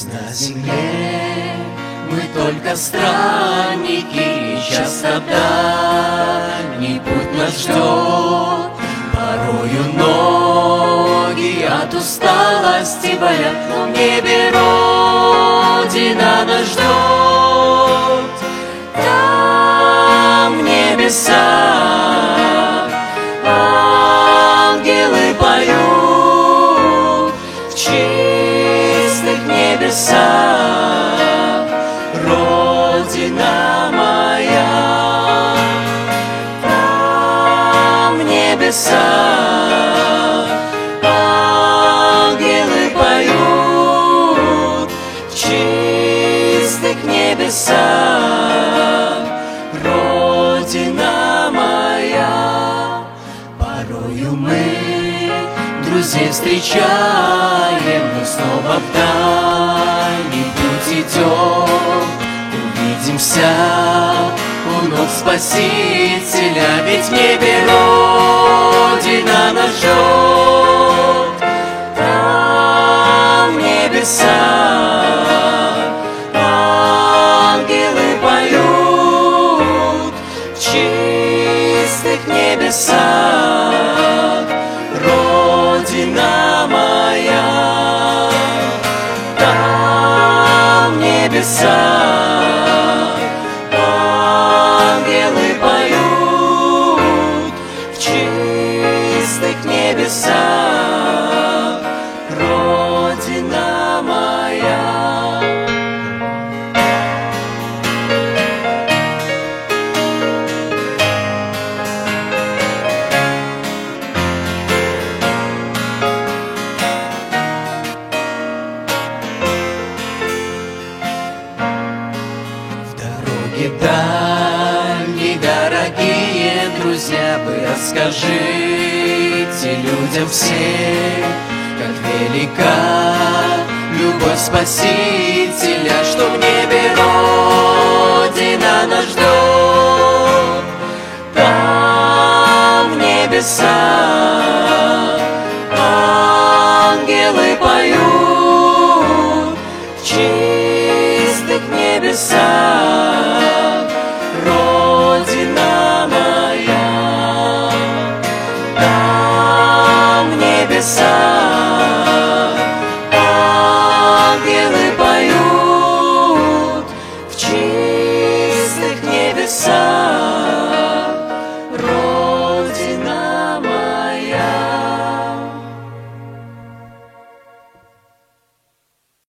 На земле мы только странники, часто дальний путь нас ждет. Порою ноги от усталости болят, но в небе Родина нас ждет. Там в небесах ангелы поют, в чистых небесах Родина моя. Там в небесах ангелы поют, в чистых небесах Родина моя. Порою мы друзей встречаем, но снова в дальний путь идем. Увидимся у ног Спасителя, ведь в небе Родина нас ждет. Там в небесах ангелы поют, в чистых небесах Родина моя. Там в небесах ангелы поют, в чистых небесах Родина моя. Дальние, дорогие друзья, вы расскажите людям всем, как велика любовь Спасителя, что в небе Родина нас ждет. Там в небесах ангелы поют, в чистых небесах